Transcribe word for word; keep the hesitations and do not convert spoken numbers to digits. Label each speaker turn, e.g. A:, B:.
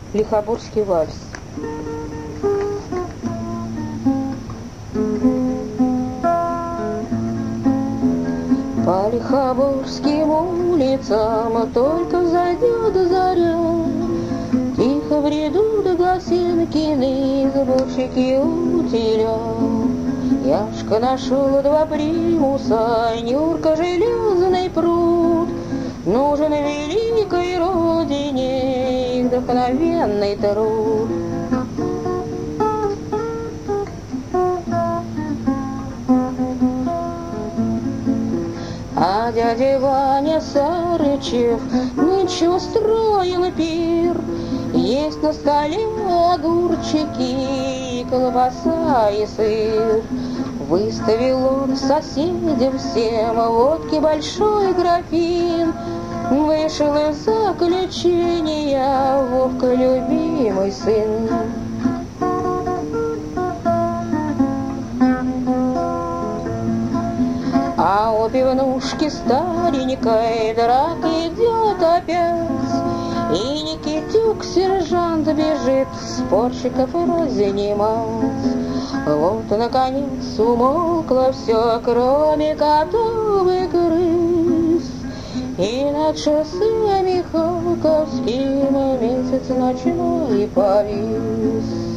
A: Лихоборский вальс. По Лихоборским улицам только зайдет заря, тихо бредут Гасенкины сборщики утиля. Яшка нашел два примуса, Нюрка железный пруд. Нужен великой родине их вдохновенный труд. А дядя Ваня Сарычев нынче устроил пир. Есть на столе огурчики, колбаса и сыр. Выставил он соседям всем водки большой графин. Вышел из заключения Вовка, любимый сын. А у пивнушки старенькой драка идет опять. И Никитюк, сержант, бежит спорщиков разнимать. Вот, наконец, умолкло все, кроме котов и крыс. И над шоссе Михалковским месяц ночной повис.